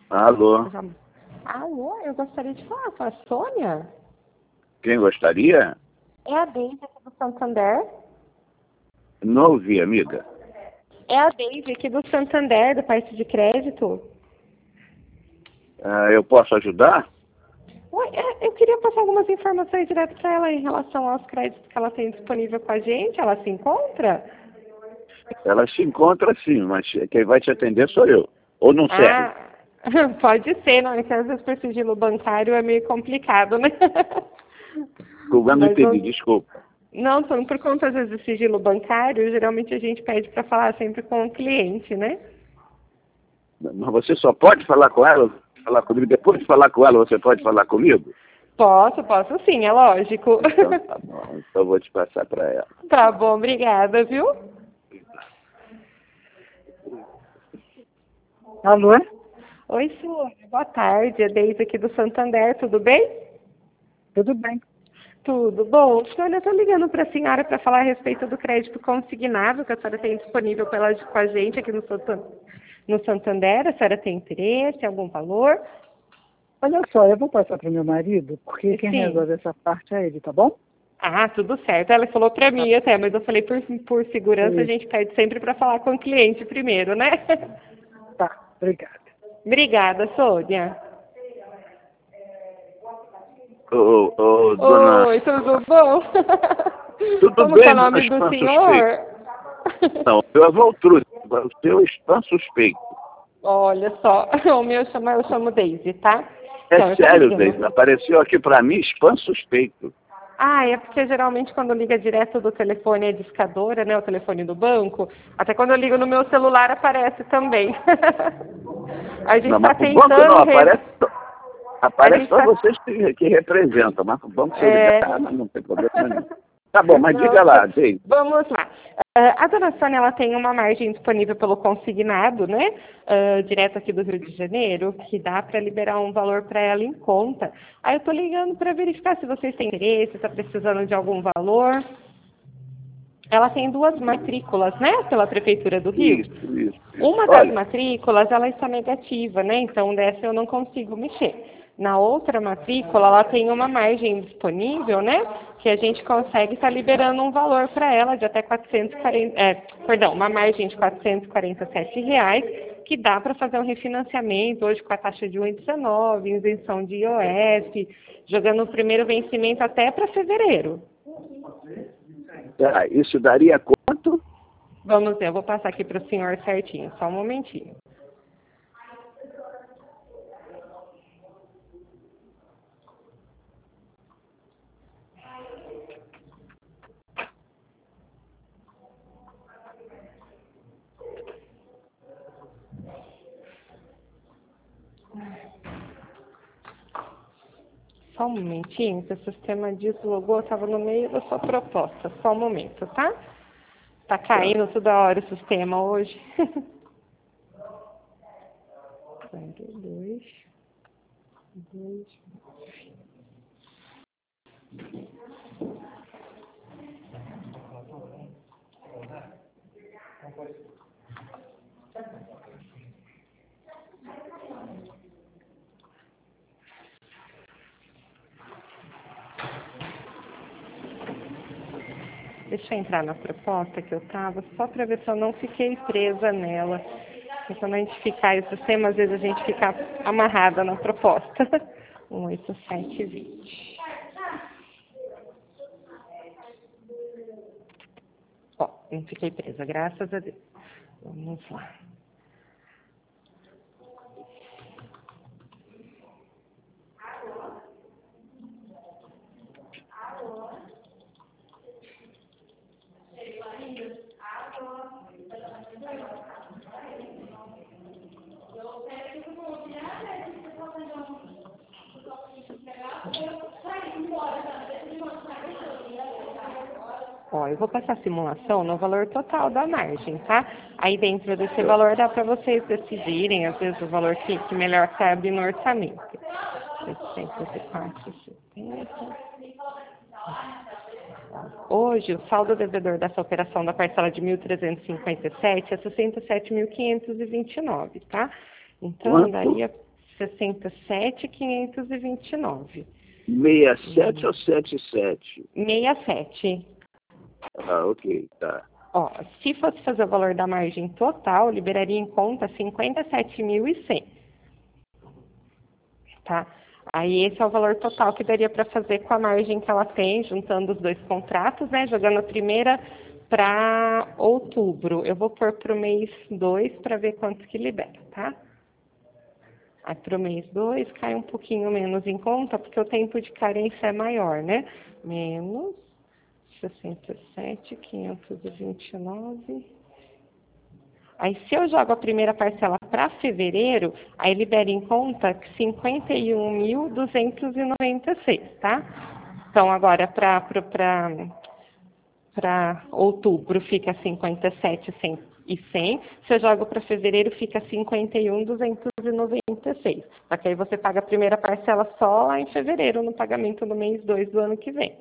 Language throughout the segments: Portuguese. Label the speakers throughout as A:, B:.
A: Alô?
B: Alô, eu gostaria de falar com a Sônia.
A: Quem gostaria?
B: É a Deise aqui do Santander.
A: Não ouvi, amiga.
B: É a Deise aqui do Santander, do Parte de Crédito.
A: Eu posso ajudar?
B: Oi, eu queria passar algumas informações direto para ela em relação aos créditos que ela tem disponível com a gente. Ela se encontra?
A: Ela se encontra sim, mas quem vai te atender sou eu. Ou não serve?
B: Pode ser, não, é que às vezes por sigilo bancário é meio complicado, né?
A: Eu não
B: Mas
A: entendi, desculpa.
B: não, falando por conta às vezes do sigilo bancário, geralmente a gente pede para falar sempre com o cliente, né?
A: Mas você só pode falar com ela, falar comigo. Depois de falar com ela, você pode falar comigo?
B: Posso sim, é lógico.
A: Então tá bom, então eu vou te passar para ela.
B: Tá bom, obrigada, viu?
C: Alô?
B: Oi, senhor. Boa tarde. É Deise aqui do Santander, tudo bem?
C: Tudo bem.
B: Tudo bom. Senhora, eu estou ligando para a senhora para falar a respeito do crédito consignável que a senhora tem disponível com a gente aqui no Santander. A senhora tem interesse, algum valor?
C: Olha só, eu vou passar para o meu marido, porque quem
B: Sim.
C: resolve essa parte é ele, tá bom?
B: Ah, tudo certo. Ela falou para mim até, mas eu falei por segurança, a gente pede sempre para falar com o cliente primeiro, né?
C: Tá, obrigada.
B: Obrigada, Sônia.
A: Dona...
B: Oi, tudo bom?
A: Tudo
B: Como
A: bem,
B: que é o
A: dona
B: nome do
A: Spam
B: senhor?
A: Suspeito? Não, eu é Valtrude, o seu Spam Suspeito.
B: Olha só, o meu eu chamo Daisy, tá?
A: É
B: Então, eu tô
A: sério,
B: ligando.
A: Deise, apareceu aqui para mim Spam Suspeito.
B: Ah, é porque geralmente quando liga direto do telefone é discadora, né? O telefone do banco. Até quando eu ligo no meu celular aparece também. A gente
A: Não,
B: está
A: mas o banco não,
B: tentando. A
A: aparece
B: gente
A: para
B: tá...
A: vocês que representam, mas o banco se eu ligar, não tem problema nenhum. Tá bom, mas
B: Não,
A: diga lá, Deise.
B: vamos lá. A dona Sônia, ela tem uma margem disponível pelo consignado, né? Direto aqui do Rio de Janeiro, que dá para liberar um valor para ela em conta. Aí eu tô ligando para verificar se vocês têm interesse, se está precisando de algum valor. Ela tem 2 matrículas, né? Pela Prefeitura do Rio.
A: Isso.
B: Uma das
A: Olha,
B: matrículas, ela está negativa, né? Então, dessa eu não consigo mexer. Na outra matrícula, ela tem uma margem disponível, né? Que a gente consegue estar liberando um valor para ela de até uma margem de R$ 447, que dá para fazer um refinanciamento hoje com a taxa de 1,19, isenção de IOF, jogando o primeiro vencimento até para fevereiro.
A: isso daria quanto?
B: Vamos ver, eu vou passar aqui para o senhor certinho, só um momentinho. Só um momentinho, que o sistema deslogou, estava no meio da sua proposta. Só um momento, tá? Tá caindo toda hora o sistema hoje. 2. Deixa eu entrar na proposta que eu estava, só para ver se eu não fiquei presa nela. Porque quando a gente ficar em sistema, às vezes a gente fica amarrada na proposta. 18720. Ó, não fiquei presa, graças a Deus. Vamos lá. Ó, eu vou passar a simulação no valor total da margem, tá? Aí dentro desse valor dá para vocês decidirem, às vezes, o valor que melhor cabe no orçamento. 804,70. Hoje, o saldo devedor dessa operação da parcela de 1.357 é 67.529, tá? Então,
A: Quanto?
B: daria 67.529.
A: 67 ou 77?
B: 67.
A: Ah, ok, tá.
B: Ó, se fosse fazer o valor da margem total, liberaria em conta 57.100. Tá? Aí esse é o valor total que daria para fazer com a margem que ela tem, juntando os dois contratos, né? Jogando a primeira para outubro. Eu vou pôr para o mês 2 para ver quanto que libera, tá? Aí para o mês 2 cai um pouquinho menos em conta, porque o tempo de carência é maior, né? Menos 67.529. Aí, se eu jogo a primeira parcela para fevereiro, aí libera em conta 51.296, tá? Então, agora para outubro fica 57.100. Se eu jogo para fevereiro, fica 51.296. Só que aí você paga a primeira parcela só lá em fevereiro, no pagamento do mês 2 do ano que vem.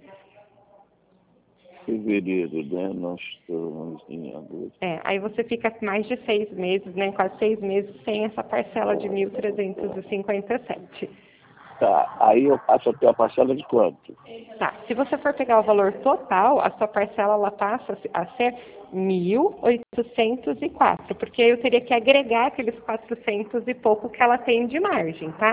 A: Fevereiro, né? Nós estamos em agosto.
B: Aí você fica mais de 6 meses, né? Quase 6 meses sem essa parcela de 1.357.
A: Tá, aí eu passo a ter a parcela de quanto?
B: Tá, se você for pegar o valor total, a sua parcela ela passa a ser 1.804, porque eu teria que agregar aqueles 400 e pouco que ela tem de margem, tá?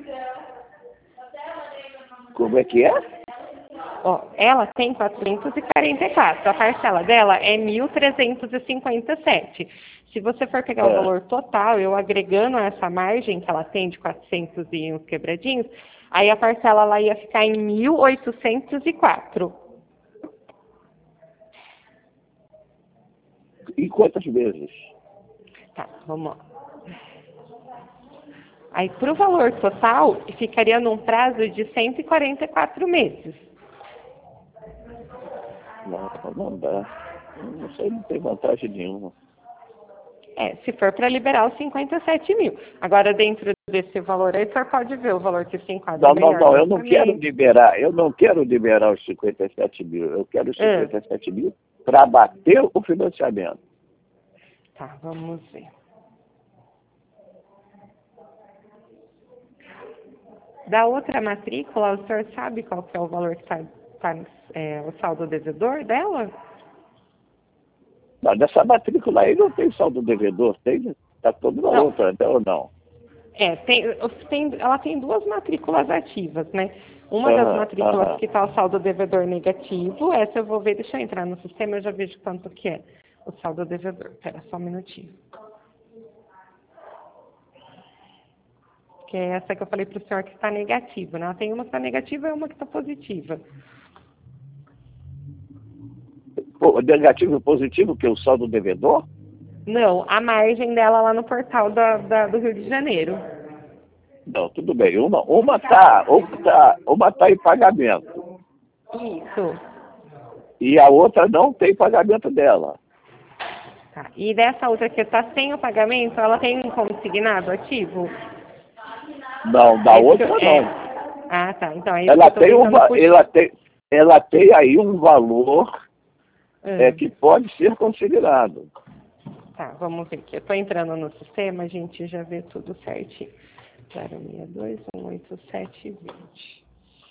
A: Como é que é?
B: Ó, ela tem 444, a parcela dela é 1.357. Se você for pegar o valor total, eu agregando essa margem que ela tem de 400 e uns quebradinhos, aí a parcela ela ia ficar em 1.804.
A: E quantas vezes?
B: Tá, vamos lá. Aí, para o valor total, ficaria num prazo de 144 meses.
A: Não dá. Não sei, não tem vantagem nenhuma.
B: Se for para liberar os 57 mil. Agora, dentro desse valor aí, o senhor pode ver o valor que se enquadra melhor.
A: Não, eu não quero liberar. Eu não quero liberar os 57 mil. Eu quero os 57 mil para bater o financiamento.
B: Tá, vamos ver. Da outra matrícula, o senhor sabe qual que é o valor que está o saldo devedor dela?
A: Não, dessa matrícula aí não tem saldo devedor, tem? Está todo na outra, né, ou não?
B: Ela tem duas matrículas ativas, né? Uma das matrículas que está o saldo devedor negativo, essa eu vou ver, deixa eu entrar no sistema, eu já vejo quanto que é o saldo devedor. Espera só um minutinho. Que é essa que eu falei para o senhor que está negativa, né? Ela tem uma que está negativa e uma que está positiva.
A: Negativo e positivo, que é o saldo devedor?
B: Não, a margem dela lá no portal do Rio de Janeiro.
A: Não, tudo bem. Uma tá em pagamento.
B: Isso.
A: E a outra não tem pagamento dela.
B: Tá. E dessa outra que está sem o pagamento, ela tem um consignado ativo?
A: Não, da outra não.
B: Ah, tá. Então aí
A: ela tem aí um valor que pode ser considerado.
B: Tá, vamos ver aqui. Eu estou entrando no sistema, a gente já vê tudo certinho. 062 187 20.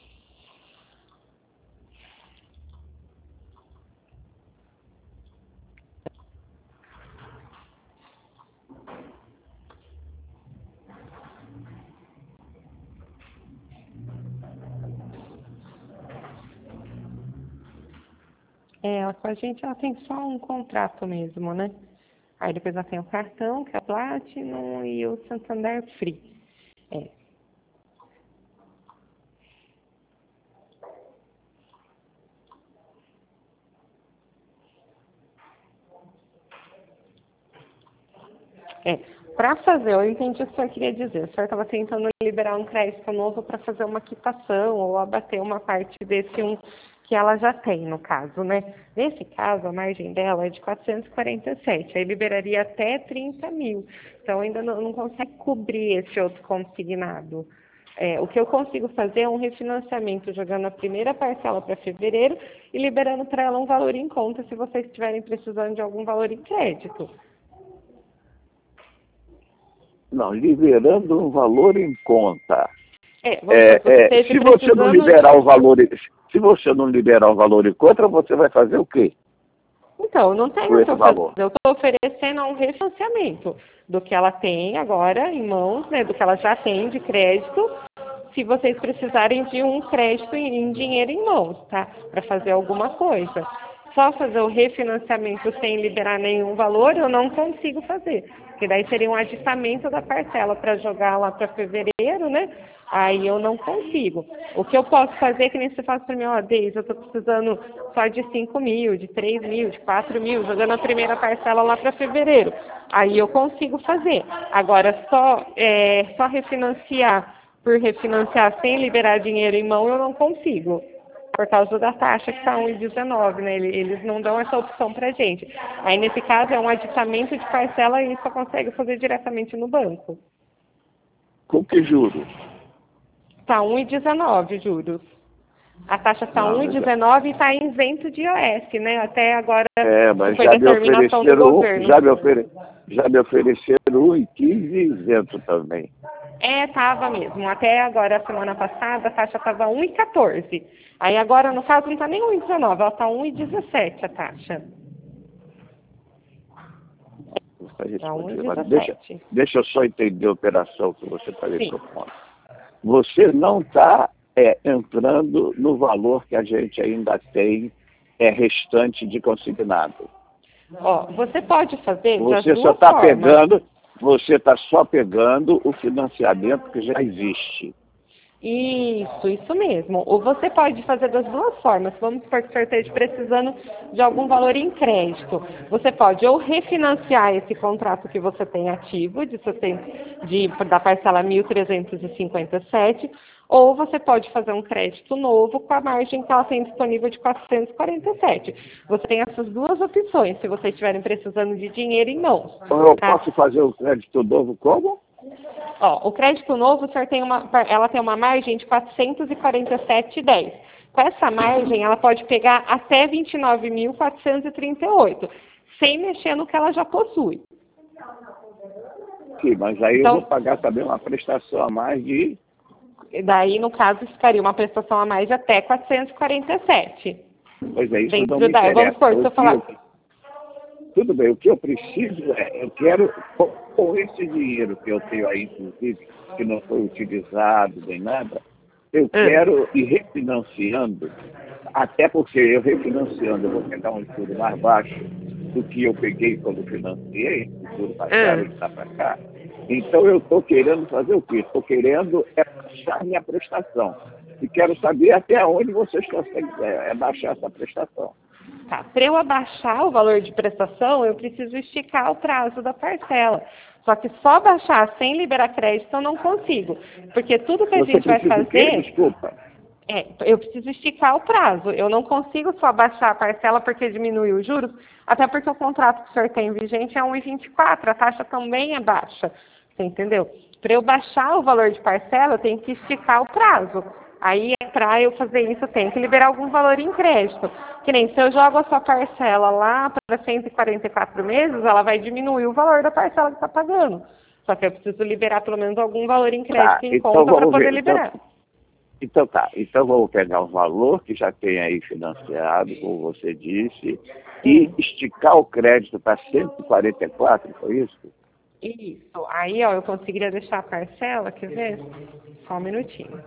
B: Ela com a gente, ela tem só um contrato mesmo, né? Aí depois ela tem o cartão, que é Platinum, e o Santander Free. Para fazer, eu entendi o que o senhor queria dizer. O senhor estava tentando liberar um crédito novo para fazer uma quitação ou abater uma parte desse que ela já tem, no caso, né? Nesse caso, a margem dela é de 447, aí liberaria até 30 mil. Então, ainda não consegue cobrir esse outro consignado. O que eu consigo fazer é um refinanciamento, jogando a primeira parcela para fevereiro e liberando para ela um valor em conta, se vocês estiverem precisando de algum valor em crédito.
A: Não, liberando um valor em conta.
B: Se
A: você não liberar o valor, se você não liberar o valor em conta, você vai fazer o quê?
B: Então, não tem
A: Com
B: o que
A: esse
B: eu
A: valor?
B: fazer. Eu estou oferecendo um refinanciamento do que ela tem agora em mãos, né, do que ela já tem de crédito, se vocês precisarem de um crédito em dinheiro em mãos, tá? Para fazer alguma coisa. Só fazer o refinanciamento sem liberar nenhum valor, eu não consigo fazer. Porque daí seria um aditamento da parcela para jogar lá para fevereiro, né? Aí eu não consigo. O que eu posso fazer é que nem você faz para mim, ó, Deise, eu estou precisando só de 5 mil, de 3 mil, de 4 mil, jogando a primeira parcela lá para fevereiro. Aí eu consigo fazer. Agora, só refinanciar por refinanciar sem liberar dinheiro em mão, eu não consigo. Por causa da taxa que está 1,19, né? Eles não dão essa opção para gente. Aí, nesse caso, é um aditamento de parcela e só consegue fazer diretamente no banco.
A: Com que juros?
B: Está 1,19 juros. A taxa está 1,19 e está isento de IOF, né? Até agora
A: Mas
B: foi
A: já me
B: determinação do governo.
A: já me ofereceram 1,15 isento também.
B: Estava mesmo. Até agora, a semana passada, a taxa estava 1,14. Aí agora, no caso, não está nem 1,19, ela está 1,17 a taxa.
A: Deixa eu só entender a operação que você está me propondo. Você não está entrando no valor que a gente ainda tem restante de consignado.
B: Você pode fazer
A: Você só está pegando, você está só pegando o financiamento que já existe.
B: Isso mesmo. Ou você pode fazer das duas formas. Vamos supor que o senhor esteja precisando de algum valor em crédito. Você pode ou refinanciar esse contrato que você tem ativo, da parcela 1.357, ou você pode fazer um crédito novo com a margem que ela tem disponível de 447. Você tem essas duas opções, se vocês estiverem precisando de dinheiro em mãos.
A: Eu posso fazer o crédito novo como?
B: O crédito novo, o senhor ela tem uma margem de 447,10. Com essa margem, ela pode pegar até 29.438, sem mexer no que ela já possui.
A: Sim, mas aí eu vou pagar também uma prestação a mais de...
B: Daí, no caso, ficaria uma prestação a mais de até 447.
A: Pois é, isso não me interessa.
B: Vamos supor, se eu falar...
A: Tudo bem, o que eu preciso eu quero, com esse dinheiro que eu tenho aí, inclusive, que não foi utilizado nem nada, eu quero ir refinanciando, até porque eu refinanciando, eu vou pegar um juro mais baixo do que eu peguei quando financiei, o juro baixaram e está para cá. Então eu estou querendo fazer o quê? Estou querendo baixar minha prestação. E quero saber até onde vocês conseguem baixar essa prestação.
B: Tá, para eu abaixar o valor de prestação, eu preciso esticar o prazo da parcela. Só que só baixar sem liberar crédito eu não consigo. Porque tudo que a gente vai fazer...
A: Desculpa.
B: Eu preciso esticar o prazo. Eu não consigo só baixar a parcela porque diminui os juros, até porque o contrato que o senhor tem vigente é 1,24, a taxa também é baixa. Você entendeu? Para eu baixar o valor de parcela, eu tenho que esticar o prazo. Aí, para eu fazer isso, eu tenho que liberar algum valor em crédito. Que nem se eu jogo a sua parcela lá para 144 meses, ela vai diminuir o valor da parcela que está pagando. Só que eu preciso liberar pelo menos algum valor em crédito em conta para poder liberar.
A: Então vamos pegar o valor que já tem aí financiado, como você disse, e esticar o crédito para 144, foi isso?
B: Isso. Aí, eu conseguiria deixar a parcela, quer ver? Só um minutinho.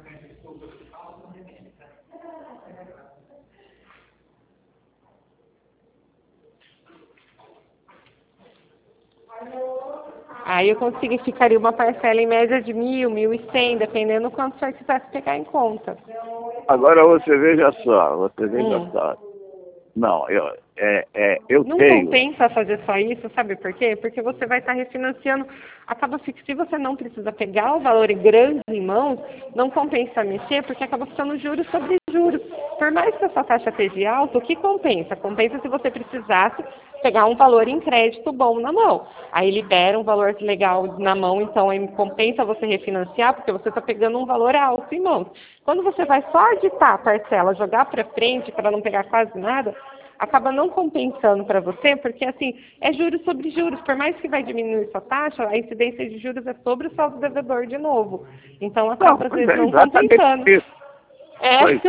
B: Aí eu ficaria uma parcela em média de 1.000, 1.100, dependendo do quanto o senhor quisesse pegar em conta.
A: Agora você veja só. Não, eu
B: não
A: tenho...
B: Não compensa fazer só isso, sabe por quê? Porque você vai estar refinanciando. Acaba que se você não precisa pegar o valor grande em mãos, não compensa mexer, porque acaba ficando juros sobre juros. Por mais que a sua taxa esteja alta, o que compensa? Compensa se você precisasse pegar um valor em crédito bom na mão. Aí libera um valor legal na mão, então aí compensa você refinanciar, porque você está pegando um valor alto em mãos. Quando você vai só aditar a parcela, jogar para frente para não pegar quase nada, acaba não compensando para você, porque assim, é juros sobre juros. Por mais que vai diminuir sua taxa, a incidência de juros é sobre o saldo devedor de novo. Então acaba às vezes não compensando.
A: Isso.
B: É.
A: Pois,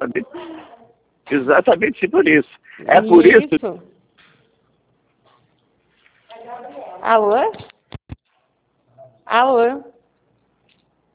A: exatamente por isso. É por isso.
B: Alô? Alô?